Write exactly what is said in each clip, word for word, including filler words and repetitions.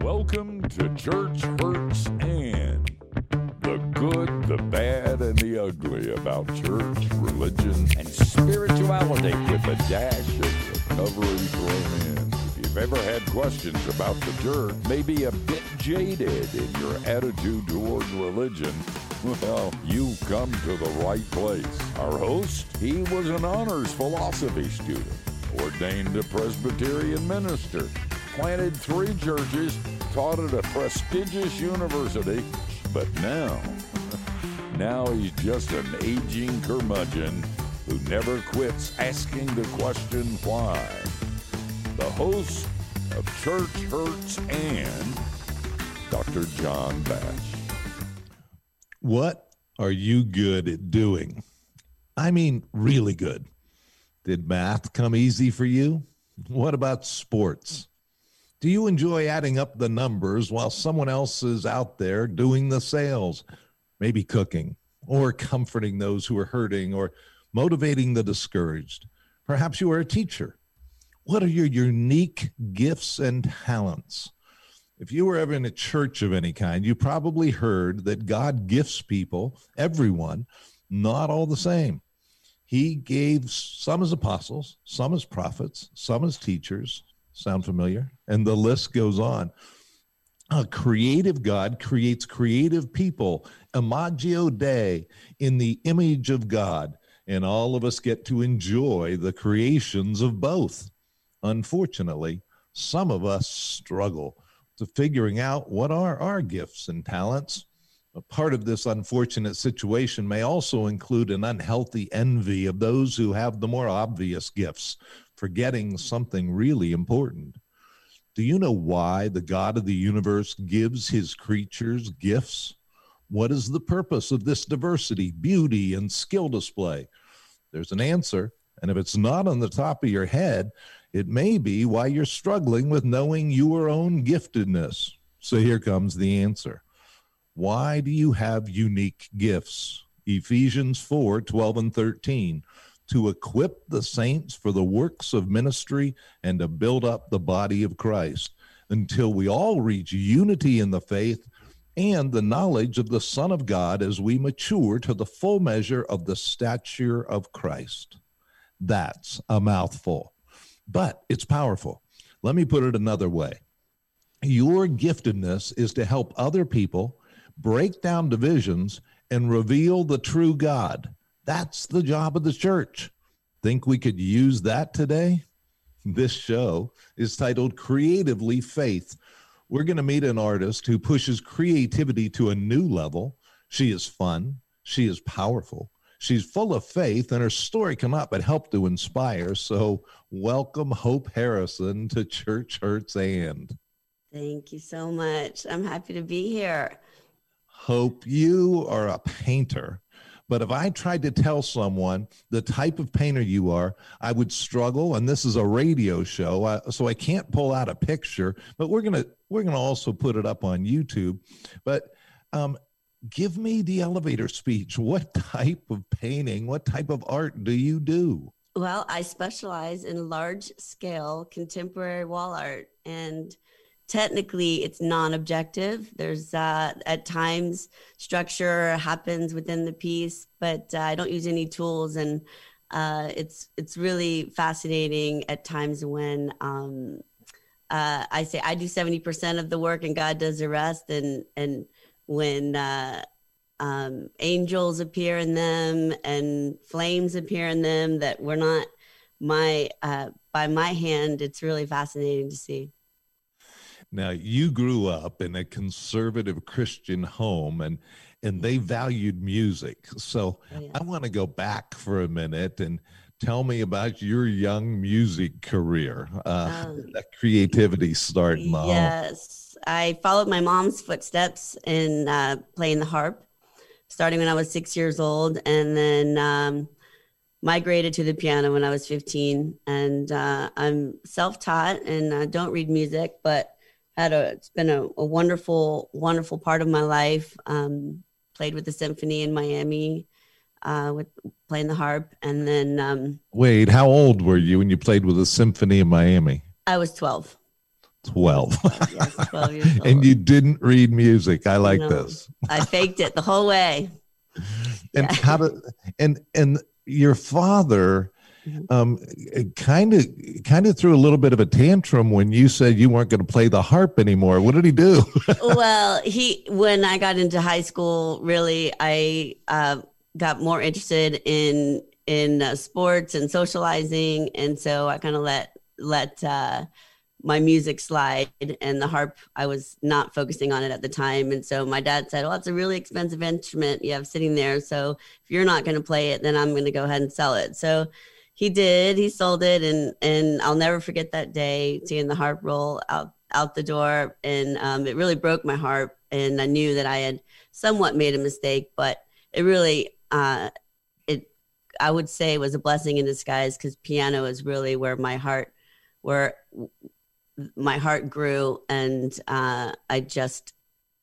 Welcome to Church Hurts and the good, the bad, and the ugly about church, religion, and spirituality with a dash of recovery thrown in. If you've ever had questions about the church, maybe a bit jaded in your attitude toward religion, well, you've come to the right place. Our host, he was an honors philosophy student, ordained a Presbyterian minister, planted three churches, taught at a prestigious university, but now, now he's just an aging curmudgeon who never quits asking the question why. The host of Church Hurts and Doctor John Bash. What are you good at doing? I mean, really good. Did math come easy for you? What about sports? Do you enjoy adding up the numbers while someone else is out there doing the sales? Maybe cooking, or comforting those who are hurting, or motivating the discouraged. Perhaps you are a teacher. What are your unique gifts and talents? If you were ever in a church of any kind, you probably heard that God gifts people, everyone, not all the same. He gave some as apostles, some as prophets, some as teachers. Sound familiar? And the list goes on. A creative God creates creative people, imago Dei, in the image of God, and all of us get to enjoy the creations of both. Unfortunately, some of us struggle to figuring out what are our gifts and talents. A part of this unfortunate situation may also include an unhealthy envy of those who have the more obvious gifts, forgetting something really important. Do you know why the God of the universe gives his creatures gifts? What is the purpose of this diversity, beauty, and skill display? There's an answer, and if it's not on the top of your head, it may be why you're struggling with knowing your own giftedness. So here comes the answer. Why do you have unique gifts? Ephesians four, twelve and thirteen. To equip the saints for the works of ministry and to build up the body of Christ until we all reach unity in the faith and the knowledge of the Son of God as we mature to the full measure of the stature of Christ. That's a mouthful, but it's powerful. Let me put it another way. Your giftedness is to help other people break down divisions and reveal the true God. That's the job of the church. Think we could use that today? This show is titled Creatively Faith. We're going to meet an artist who pushes creativity to a new level. She is fun. She is powerful. She's full of faith, and her story cannot but help to inspire. So welcome Hope Harrison to Church Hurts and. Thank you so much. I'm happy to be here. Hope, you are a painter. But if I tried to tell someone the type of painter you are, I would struggle. And this is a radio show, uh, so I can't pull out a picture. But we're gonna we're gonna also put it up on YouTube. But um, give me the elevator speech. What type of painting, what type of art do you do? Well, I specialize in large-scale contemporary wall art, and technically, it's non-objective. There's uh, at times structure happens within the piece, but uh, I don't use any tools, and uh, it's it's really fascinating at times when um, uh, I say I do seventy percent of the work and God does the rest, and and when uh, um, angels appear in them and flames appear in them that were not my uh, by my hand, it's really fascinating to see. Now, you grew up in a conservative Christian home, and and they valued music. So Oh, yeah. I want to go back for a minute and tell me about your young music career, uh, Um, that creativity start in the home. Yes, I followed my mom's footsteps in uh, playing the harp, starting when I was six years old, and then um, migrated to the piano when I was fifteen. And uh, I'm self-taught and uh, don't read music, but had a it's been a, a wonderful, wonderful part of my life. Um, played with the symphony in Miami, uh, with playing the harp, and then um, Wait, how old were you when you played with the symphony in Miami? I was twelve. twelve. Yes, twelve twelve years old. And you didn't read music. I like No, this. I faked it the whole way. And Yeah. how to, and, and your father, um, kind of, kind of threw a little bit of a tantrum when you said you weren't going to play the harp anymore. What did he do? Well, he, when I got into high school, really, I uh, got more interested in, in uh, sports and socializing. And so I kind of let, let, uh, my music slide, and the harp, I was not focusing on it at the time. And so my dad said, well, it's a really expensive instrument you have sitting there. So if you're not going to play it, then I'm going to go ahead and sell it. So he did, he sold it. And, and I'll never forget that day, seeing the harp roll out, out the door. And um, it really broke my heart. And I knew that I had somewhat made a mistake, but it really, uh, it, I would say, was a blessing in disguise, because piano is really where my heart, where my heart grew, and uh, I just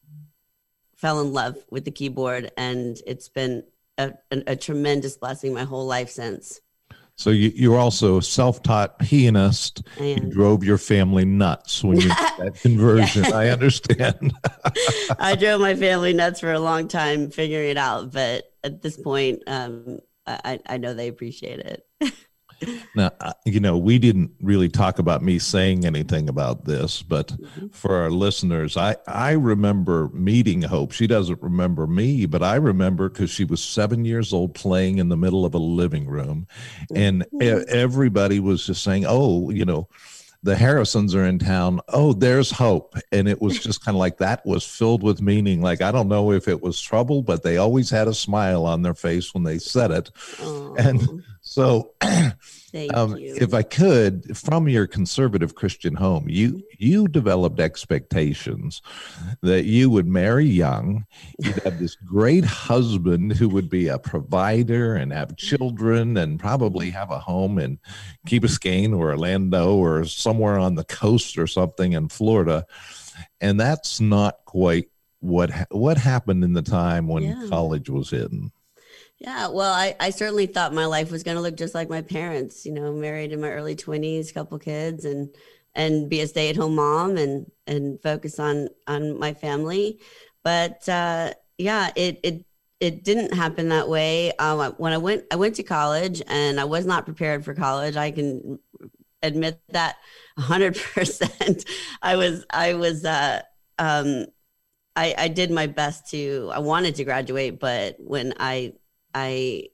fell in love with the keyboard, and it's been a, a, a tremendous blessing my whole life since. So you, you're also a self-taught pianist. You drove your family nuts when you made that conversion. Yeah. I understand. I drove my family nuts for a long time figuring it out, but at this point, um, I, I know they appreciate it. Now, you know, we didn't really talk about me saying anything about this, but mm-hmm. for our listeners, I, I remember meeting Hope. She doesn't remember me, but I remember because she was seven years old playing in the middle of a living room. And mm-hmm. everybody was just saying, oh, you know, the Harrisons are in town. Oh, there's Hope. And it was just kind of like that was filled with meaning. Like, I don't know if it was trouble, but they always had a smile on their face when they said it. Oh. And so um, if I could, from your conservative Christian home, you you developed expectations that you would marry young, you'd have this great husband who would be a provider and have children and probably have a home in Key Biscayne or Orlando or somewhere on the coast or something in Florida. And that's not quite what ha- what happened in the time when yeah. college was hitting. Yeah, well, I, I certainly thought my life was going to look just like my parents, you know, married in my early twenties, couple kids, and and be a stay-at-home mom and and focus on on my family. But uh, yeah, it it it didn't happen that way. Um, when I went I went to college, and I was not prepared for college. I can admit that one hundred percent. I was I was uh, um, I I did my best to I wanted to graduate, but when I I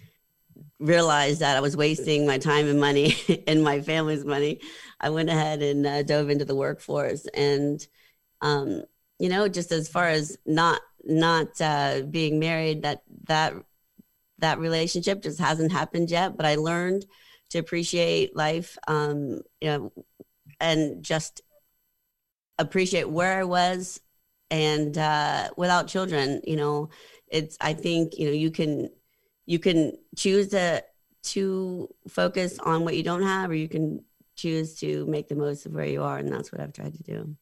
realized that I was wasting my time and money and my family's money, I went ahead and uh, dove into the workforce. And, um, you know, just as far as not not uh, being married, that that that relationship just hasn't happened yet. But I learned to appreciate life, um, you know, and just appreciate where I was, and uh, without children, you know. It's, I think, you know, you can, you can choose to, to focus on what you don't have, or you can choose to make the most of where you are. And that's what I've tried to do.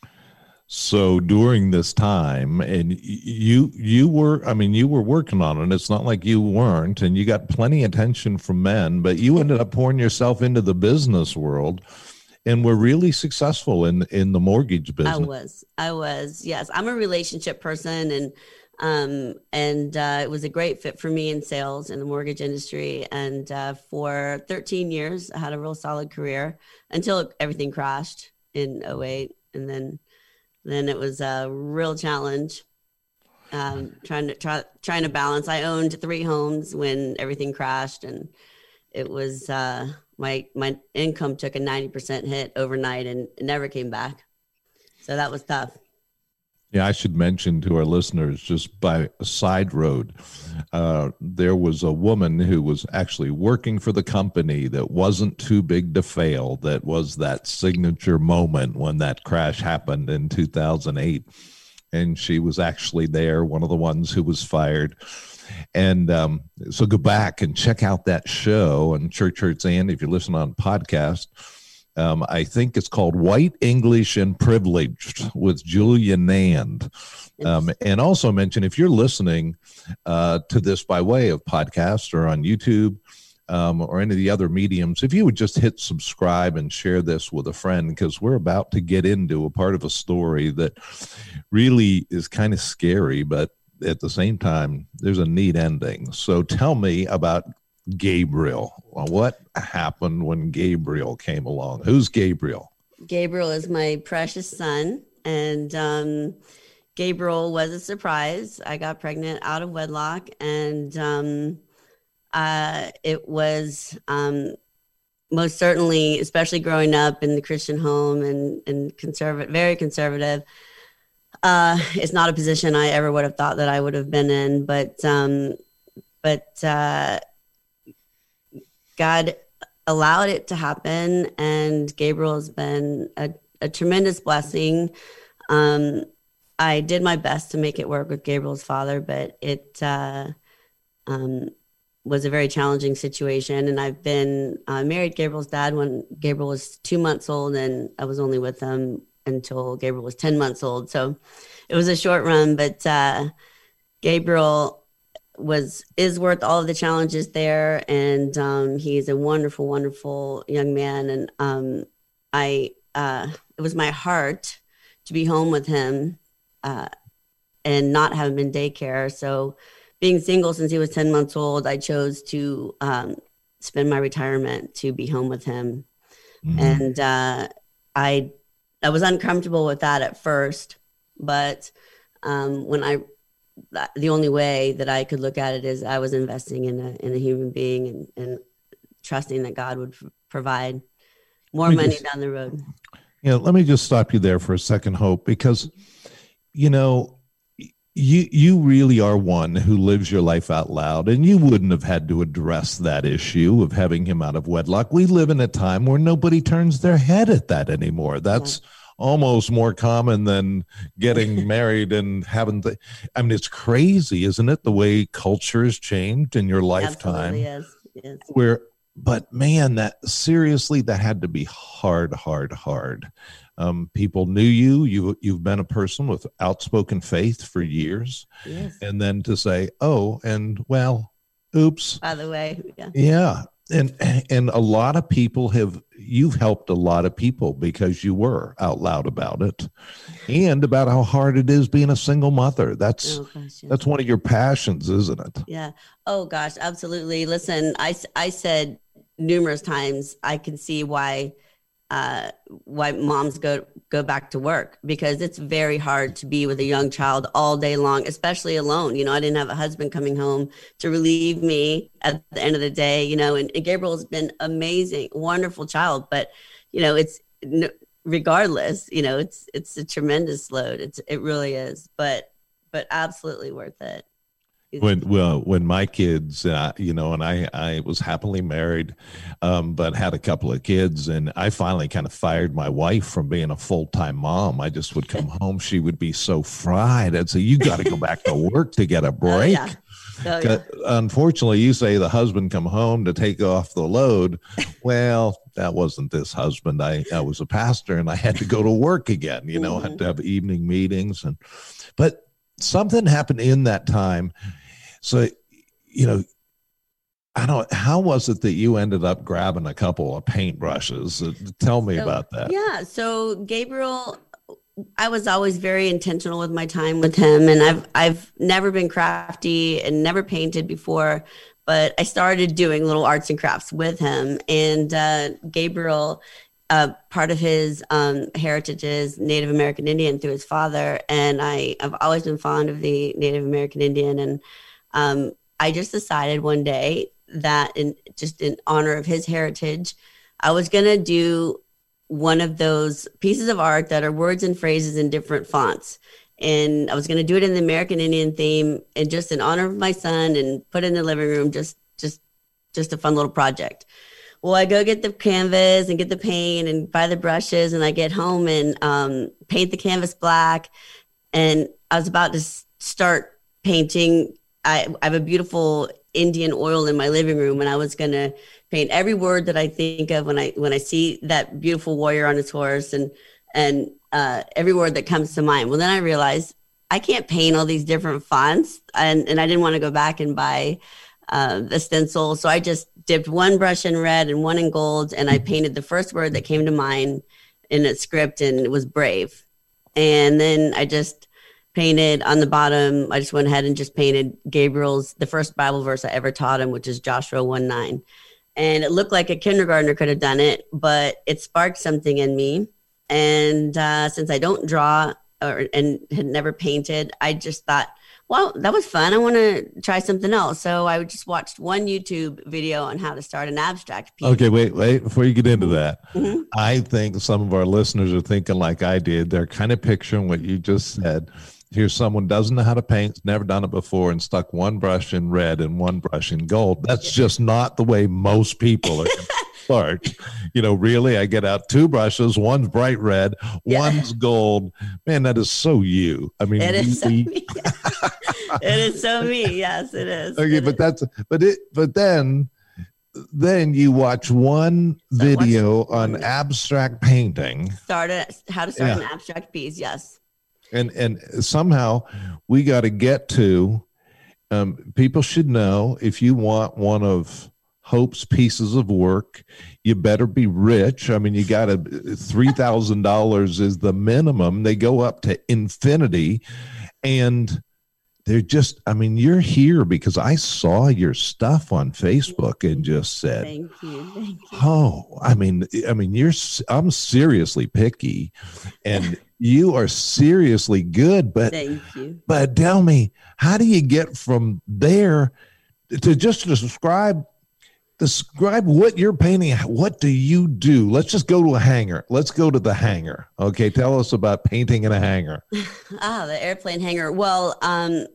So during this time, and you, you were, I mean, you were working on it. It's not like you weren't, and you got plenty of attention from men, but you ended up pouring yourself into the business world and were really successful in, in the mortgage business. I was, I was, yes. I'm a relationship person, and Um, and uh, it was a great fit for me in sales in the mortgage industry. And uh, for thirteen years, I had a real solid career until everything crashed in oh eight. And then, then it was a real challenge um, trying to try, trying to balance. I owned three homes when everything crashed, and it was uh, my my income took a ninety percent hit overnight, and it never came back. So that was tough. Yeah, I should mention to our listeners, just by a side road, uh, there was a woman who was actually working for the company that wasn't too big to fail. That was that signature moment when that crash happened in two thousand eight. And she was actually there, one of the ones who was fired. And um, so go back and check out that show on Church Hurts And, if you listen on podcast. Um, I think it's called White English and Privileged with Julia Nand. Um, and also mention, if you're listening uh, to this by way of podcast or on YouTube, um, or any of the other mediums, if you would just hit subscribe and share this with a friend, because we're about to get into a part of a story that really is kind of scary, but at the same time, there's a neat ending. So tell me about Gabriel. Well, what happened when Gabriel came along? Who's Gabriel? Gabriel is my precious son, and um, Gabriel was a surprise. I got pregnant out of wedlock, and um, uh, it was um, most certainly, especially growing up in the Christian home and, and conservative, very conservative. Uh, it's not a position I ever would have thought that I would have been in, but um, but uh, God allowed it to happen, and Gabriel has been a, a tremendous blessing. Um, I did my best to make it work with Gabriel's father, but it uh, um, was a very challenging situation. And I've been uh, married Gabriel's dad when Gabriel was two months old, and I was only with him until Gabriel was ten months old. So it was a short run, but uh, Gabriel was is worth all of the challenges there, and um, he's a wonderful, wonderful young man. And um, I, uh, it was my heart to be home with him uh, and not have him in daycare. So, being single since he was ten months old, I chose to um, spend my retirement to be home with him, mm-hmm. and uh, I, I was uncomfortable with that at first, but um, when I the only way that I could look at it is I was investing in a in a human being, and, and trusting that God would f- provide more money just, down the road. Yeah, let me just stop you there for a second, Hope, because, you know, you you really are one who lives your life out loud, and you wouldn't have had to address that issue of having him out of wedlock. We live in a time where nobody turns their head at that anymore. That's yeah. almost more common than getting married and having the, I mean, it's crazy, isn't it? The way culture has changed in your lifetime. Absolutely is. Yes. Where, but man, that seriously, that had to be hard, hard, hard. Um, people knew you, you, you've been a person with outspoken faith for years. Yes. And then to say, oh, and well, oops. By the way. Yeah. Yeah. And and a lot of people have, you've helped a lot of people because you were out loud about it, and about how hard it is being a single mother. That's, oh, gosh, yes. that's one of your passions, isn't it? Yeah. Oh gosh, absolutely. Listen, I, I said numerous times, I can see why uh, why moms go go back to work, because it's very hard to be with a young child all day long, especially alone. You know, I didn't have a husband coming home to relieve me at the end of the day, you know, and, and Gabriel has been amazing, wonderful child, but, you know, it's regardless, you know, it's, it's a tremendous load. It's, it really is, but, but absolutely worth it. When well, when my kids, uh, you know, and I, I was happily married, um, but had a couple of kids, and I finally kind of fired my wife from being a full-time mom. I just would come home, she would be so fried. I'd say, "You got to go back to work to get a break." Oh, yeah. Oh, yeah. Unfortunately, you say the husband come home to take off the load. Well, that wasn't this husband. I, I was a pastor, and I had to go to work again. You know, mm-hmm. I had to have evening meetings, and but. Something happened in that time. So, you know, I don't, how was it that you ended up grabbing a couple of paintbrushes? Uh, tell me so, about that. Yeah. So Gabriel, I was always very intentional with my time with him, and I've, I've never been crafty and never painted before, but I started doing little arts and crafts with him. And uh, Gabriel, Uh, part of his um, heritage is Native American Indian through his father. And I, I've always been fond of the Native American Indian. And um, I just decided one day that in just in honor of his heritage, I was going to do one of those pieces of art that are words and phrases in different fonts. And I was going to do it in the American Indian theme, and just in honor of my son, and put it in the living room, just, just, just a fun little project. Well, I go get the canvas and get the paint and buy the brushes, and I get home and um, paint the canvas black. And I was about to start painting. I, I have a beautiful Indian oil in my living room, and I was going to paint every word that I think of when I when I see that beautiful warrior on his horse, and and uh, every word that comes to mind. Well, then I realized I can't paint all these different fonts, and, and I didn't want to go back and buy uh, the stencil. So I just dipped one brush in red and one in gold, and I painted the first word that came to mind in a script, and it was brave. And then I just painted on the bottom. I just went ahead and just painted Gabriel's, the first Bible verse I ever taught him, which is Joshua one nine. And it looked like a kindergartner could have done it, but it sparked something in me. And uh, since I don't draw or and had never painted, I just thought, well, that was fun. I want to try something else. So I just watched one YouTube video on how to start an abstract piece. Okay, wait, wait. Before you get into that, Mm-hmm. I think some of our listeners are thinking like I did. They're kind of picturing what you just said. Here's someone doesn't know how to paint, never done it before, and stuck one brush in red and one brush in gold. That's just not the way most people are start. You know, really, I get out two brushes. One's bright red, Yeah. one's gold. Man, that is so you. I mean, It is so we- me. It is so me. Yes, it is. okay, It but is. that's but it but then then you watch one So I watched video on one. abstract painting. Started how to start Yeah. an abstract piece. Yes. And and somehow we got to get to um, people should know if you want one of Hope's pieces of work, you better be rich. I mean, you got to three thousand dollars is the minimum. They go up to infinity, and they're just. I mean, you're here because I saw your stuff on Facebook and just said, Thank you. Thank you. "Oh, I mean, I mean, you're. I'm seriously picky, and." You are seriously good, but Thank you. but tell me, how do you get from there to just describe describe what you're painting? What do you do? Let's just go to a hangar. Let's go to the hangar. Okay, tell us about painting in a hangar. Ah, the airplane hangar. Well, um,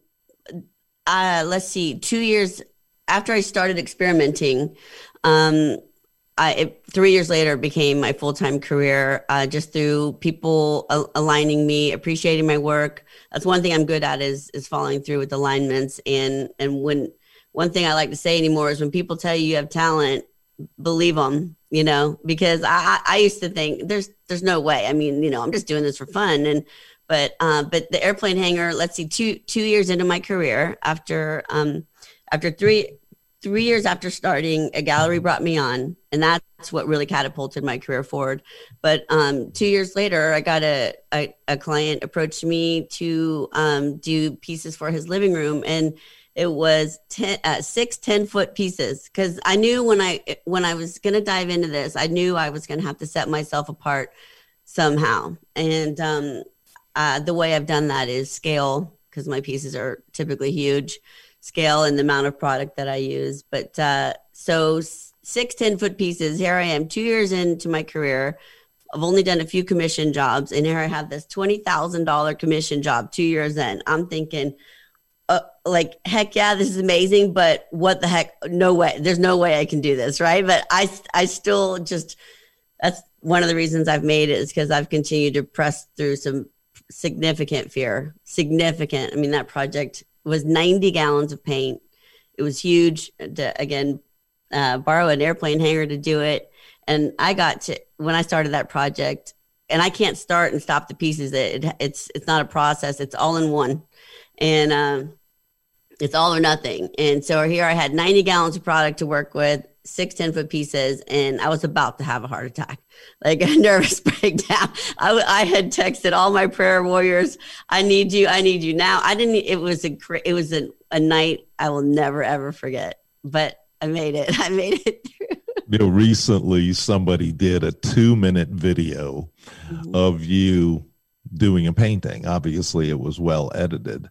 uh, let's see. Two years after I started experimenting, um, I, it, three years later, it became my full-time career, uh, just through people a- aligning me, appreciating my work. That's one thing I'm good at is is following through with alignments. And and when one thing I like to say anymore is when people tell you you have talent, believe them, you know, because I, I I used to think there's there's no way. I mean, you know, I'm just doing this for fun. And but uh, but the airplane hangar, let's see, two two years into my career, after um after three. Three years after starting, a gallery brought me on, and that's what really catapulted my career forward. But um, two years later, I got a, a, a client approached me to um, do pieces for his living room, and it was ten, uh, six ten-foot pieces. Because I knew when I when I was going to dive into this, I knew I was going to have to set myself apart somehow. And um, uh, the way I've done that is scale, because my pieces are typically huge. Scale and the amount of product that I use. But uh, so six ten foot pieces, here I am two years into my career. I've only done a few commission jobs, and here I have this twenty thousand dollars commission job two years in. I'm thinking, uh, like, heck yeah, this is amazing, but what the heck? No way. There's no way I can do this, right? But I, I still just, that's one of the reasons I've made it, is because I've continued to press through some significant fear, significant. I mean, that project was ninety gallons of paint. It was huge to, again, uh, borrow an airplane hangar to do it. And I got to, when I started that project, and I can't start and stop the pieces. It, it, it's, it's not a process. It's all in one. And um, it's all or nothing. And so here I had ninety gallons of product to work with, six ten foot pieces, and I was about to have a heart attack, like a nervous breakdown. I, I had texted all my prayer warriors, I need you, I need you now. I didn't, it was a, it was a, a night I will never, ever forget, but I made it. I made it through. You know, recently somebody did a two minute video Mhm. of you doing a painting. Obviously it was well edited,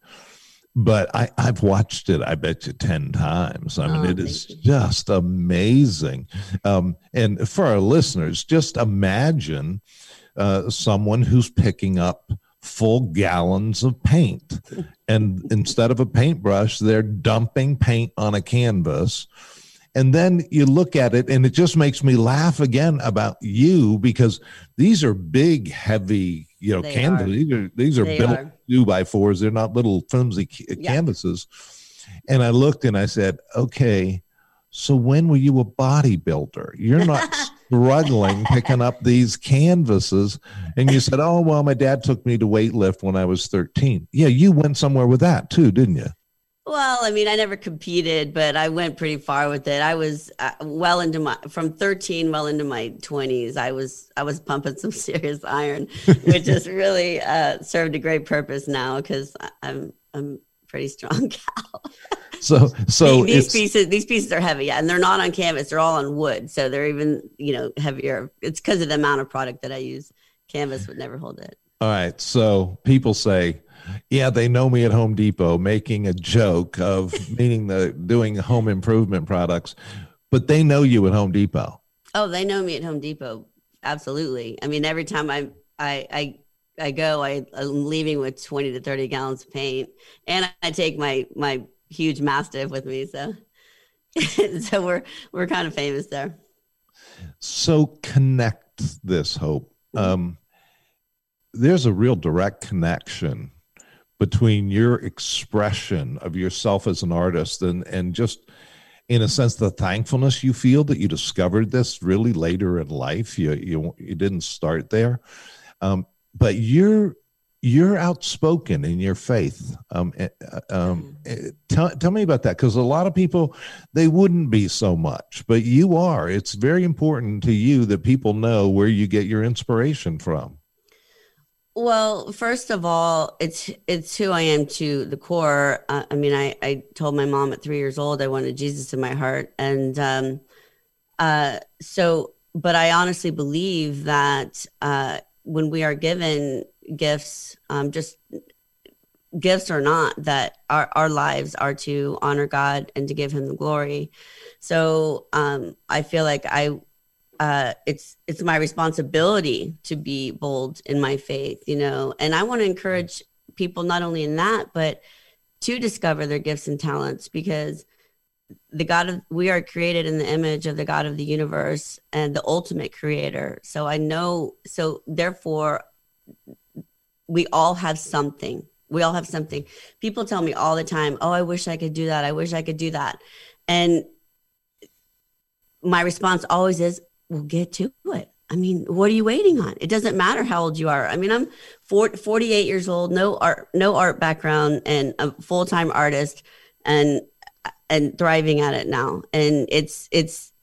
but I, I've watched it, I bet you ten times. I mean, Oh, it is thank you. just amazing. Um, and for our listeners, just imagine uh, someone who's picking up full gallons of paint. And instead of a paintbrush, they're dumping paint on a canvas. And then you look at it, and it just makes me laugh again about you, because these are big, heavy, you know, They canvas. are. These are these are They built are. two by fours. They're not little flimsy ca- Yeah. canvases. And I looked and I said, okay, so when were you a bodybuilder? You're not struggling picking up these canvases. And you said, oh, well, my dad took me to weightlift when I was thirteen. Yeah, you went somewhere with that too, didn't you? Well, I mean, I never competed, but I went pretty far with it. I was uh, well into my from thirteen, well into my twenties. I was I was pumping some serious iron, which has really uh, served a great purpose now because I'm I'm a pretty strong gal. So, so these it's, pieces these pieces are heavy, yeah, and they're not on canvas. They're all on wood, so they're even you know heavier. It's because of the amount of product that I use. Canvas would never hold it. all right. So people say, yeah, they know me at Home Depot, making a joke of meaning the doing home improvement products, but they know you at Home Depot. Oh, they know me at Home Depot. Absolutely. I mean, every time I I I, I go, I, I'm leaving with twenty to thirty gallons of paint, and I take my my huge Mastiff with me. So, so we're we're kind of famous there. So connect this, Hope. Um, there's a real direct connection between your expression of yourself as an artist and and just, in a sense, the thankfulness you feel that you discovered this really later in life. You you you didn't start there, um, but you're you're outspoken in your faith. Um, um, tell tell me about that, because a lot of people, they wouldn't be so much, but you are. It's very important to you that people know where you get your inspiration from. Well, first of all, it's it's who I am to the core. Uh, I mean, I, I told my mom at three years old I wanted Jesus in my heart, and um, uh, so. But I honestly believe that uh, when we are given gifts, um, just gifts or not, that our our lives are to honor God and to give Him the glory. So um, I feel like I. Uh, it's it's my responsibility to be bold in my faith, you know, and I want to encourage people not only in that, but to discover their gifts and talents, because the God of we are created in the image of the God of the universe and the ultimate creator. So I know, so therefore, we all have something. We all have something. People tell me all the time, "Oh, I wish I could do that. I wish I could do that," and my response always is, well, get to it. I mean, what are you waiting on? It doesn't matter how old you are. I mean, I'm forty-eight years old, no art, no art background, and a full-time artist, and and thriving at it now. And it's it's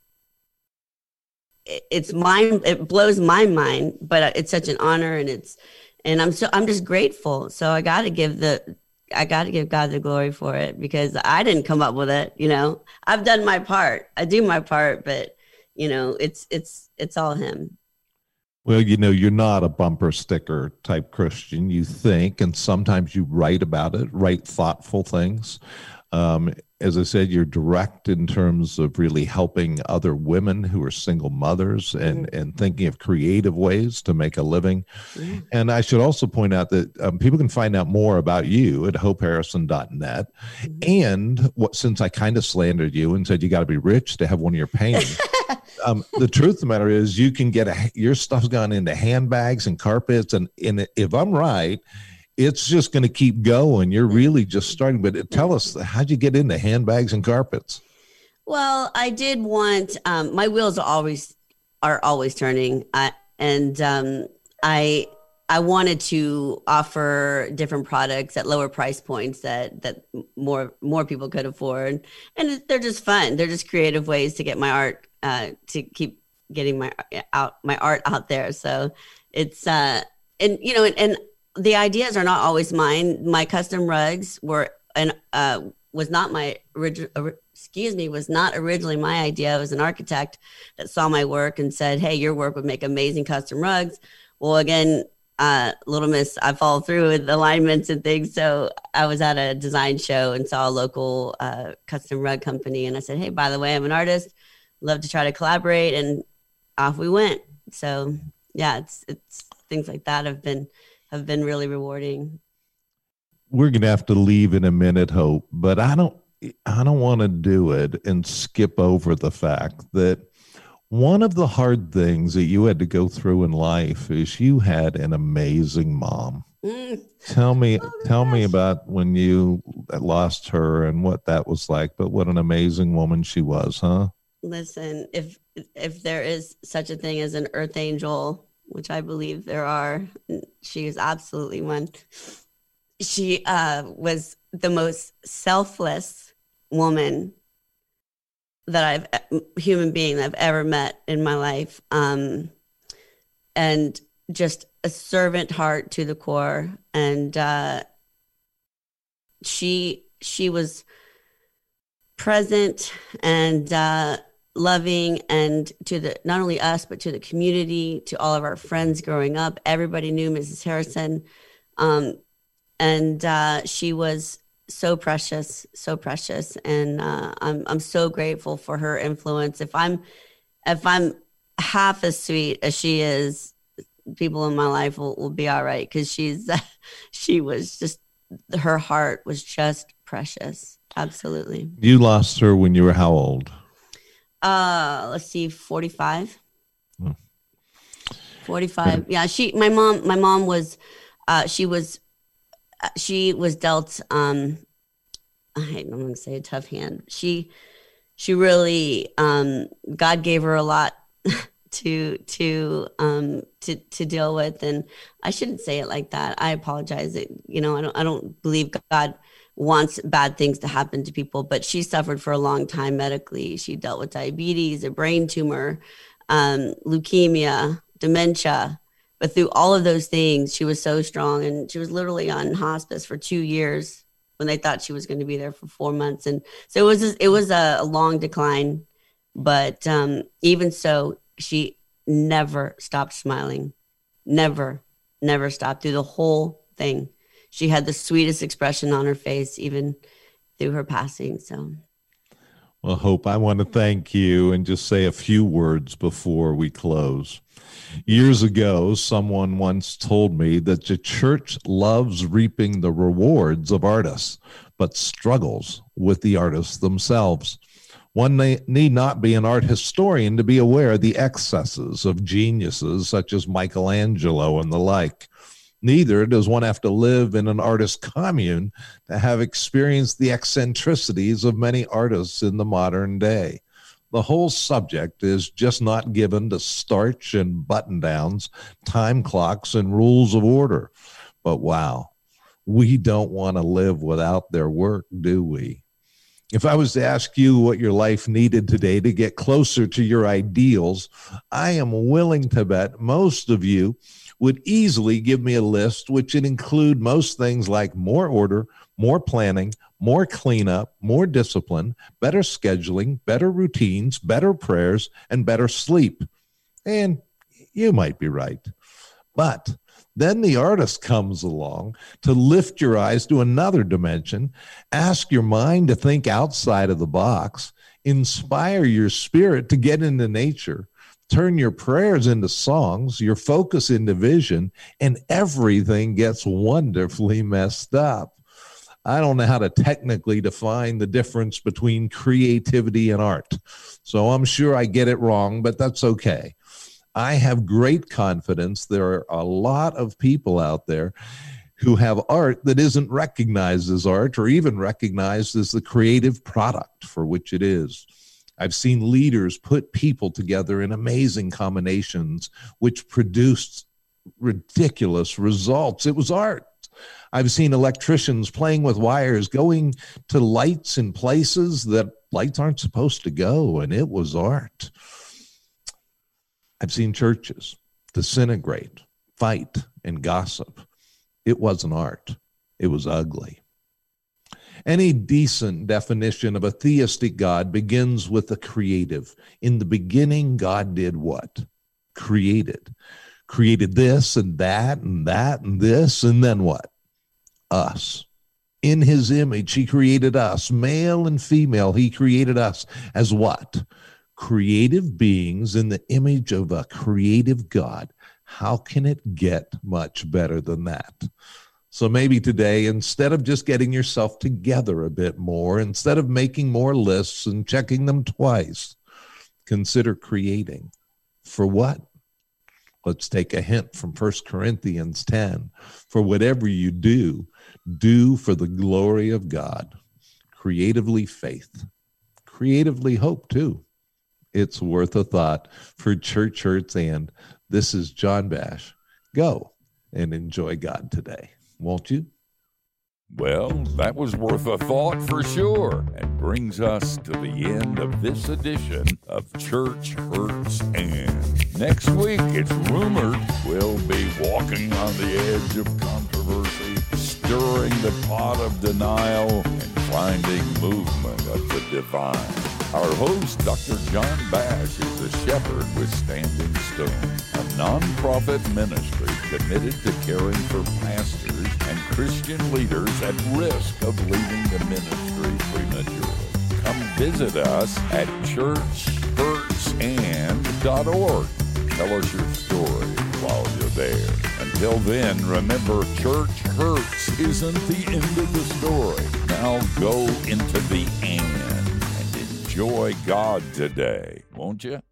it's mind. It blows my mind, but it's such an honor, and it's and I'm so I'm just grateful. So I got to give the I got to give God the glory for it, because I didn't come up with it. You know, I've done my part. I do my part, but you know, it's it's it's all Him. Well, you know, you're not a bumper sticker type Christian. You think, and sometimes you write about it, write thoughtful things. Um, as I said, you're direct in terms of really helping other women who are single mothers and, mm-hmm. and thinking of creative ways to make a living. Mm-hmm. And I should also point out that um, people can find out more about you at hope harrison dot net. Mm-hmm. And what, since I kind of slandered you and said you got to be rich to have one of your paintings, um, the truth of the matter is you can get a, your stuff's gone into handbags and carpets. And, and if I'm right, it's just going to keep going. You're really just starting. But tell us, how'd you get into handbags and carpets? Well, I did want, um, my wheels are always are always turning, uh, and um, I I wanted to offer different products at lower price points that that more more people could afford, and they're just fun. They're just creative ways to get my art uh, to keep getting my out my art out there. So it's uh, and you know and. and the ideas are not always mine. My custom rugs were and uh, was not my original. Excuse me, was not originally my idea. It was an architect that saw my work and said, "Hey, your work would make amazing custom rugs." Well, again, uh, Little Miss, I follow through with alignments and things. So I was at a design show and saw a local uh, custom rug company, and I said, "Hey, by the way, I'm an artist. Love to try to collaborate." And off we went. So yeah, it's it's things like that have been. have been really rewarding. We're going to have to leave in a minute, Hope, but I don't, I don't want to do it and skip over the fact that one of the hard things that you had to go through in life is you had an amazing mom. Mm. Tell me, oh tell gosh. me about when you lost her and what that was like, but what an amazing woman she was, huh? Listen, if, if there is such a thing as an earth angel, which I believe there are, she is absolutely one. She uh, was the most selfless woman that I've human being that I've ever met in my life. Um, and just a servant heart to the core. And uh, she, she was present and uh, loving, and to the, not only us, but to the community, to all of our friends growing up. Everybody knew Missus Harrison. Um, and uh, she was so precious, so precious. And uh, I'm, I'm so grateful for her influence. If I'm, if I'm half as sweet as she is, people in my life will, will be all right. Cause she's, she was just, her heart was just precious. Absolutely. You lost her when you were how old? Uh, let's see, forty-five. Hmm. forty-five. Yeah. She, my mom, my mom was, uh, she was, she was dealt, um, I don't want to say a tough hand. She, she really, um, God gave her a lot to, to, um, to, to deal with. And I shouldn't say it like that. I apologize. It, you know, I don't, I don't believe God wants bad things to happen to people, but she suffered for a long time medically. She dealt with diabetes, a brain tumor, um, leukemia, dementia. But through all of those things, she was so strong, and she was literally on hospice for two years when they thought she was going to be there for four months. And so it was, it was a, a long decline, but um, even so, she never stopped smiling, never, never stopped through the whole thing. She had the sweetest expression on her face, even through her passing. So, well, Hope, I want to thank you and just say a few words before we close. Years ago, someone once told me that the church loves reaping the rewards of artists, but struggles with the artists themselves. One need not be an art historian to be aware of the excesses of geniuses such as Michelangelo and the like. Neither does one have to live in an artist commune to have experienced the eccentricities of many artists in the modern day. The whole subject is just not given to starch and button-downs, time clocks, and rules of order. But wow, we don't want to live without their work, do we? If I was to ask you what your life needed today to get closer to your ideals, I am willing to bet most of you would easily give me a list which would include most things like more order, more planning, more cleanup, more discipline, better scheduling, better routines, better prayers, and better sleep. And you might be right. But then the artist comes along to lift your eyes to another dimension, ask your mind to think outside of the box, inspire your spirit to get into nature, turn your prayers into songs, your focus into vision, and everything gets wonderfully messed up. I don't know how to technically define the difference between creativity and art, so I'm sure I get it wrong, but that's okay. I have great confidence there are a lot of people out there who have art that isn't recognized as art or even recognized as the creative product for which it is. I've seen leaders put people together in amazing combinations which produced ridiculous results. It was art. I've seen electricians playing with wires, going to lights in places that lights aren't supposed to go, and it was art. I've seen churches disintegrate, fight, and gossip. It wasn't art. It was ugly. Any decent definition of a theistic God begins with the creative. In the beginning, God did what? Created. Created this and that and that and this, and then what? Us. In his image, he created us. Male and female, he created us as what? Creative beings in the image of a creative God. How can it get much better than that? So maybe today, instead of just getting yourself together a bit more, instead of making more lists and checking them twice, consider creating. For what? Let's take a hint from First Corinthians ten. For whatever you do, do for the glory of God. Creatively faith. Creatively hope, too. It's worth a thought for Church Hurts. And this is John Bash. Go and enjoy God today, won't you? Well, that was worth a thought for sure, and brings us to the end of this edition of Church Hurts and. Next week, it's rumored we'll be walking on the edge of controversy, stirring the pot of denial, and finding movement of the divine. Our host, Doctor John Bash, is the shepherd with Standing Stone, a nonprofit ministry committed to caring for pastors and Christian leaders at risk of leaving the ministry prematurely. Come visit us at church hurts and dot org. Tell us your story while you're there. Until then, remember, church hurts isn't the end of the story. Now go into the and and enjoy God today, won't you?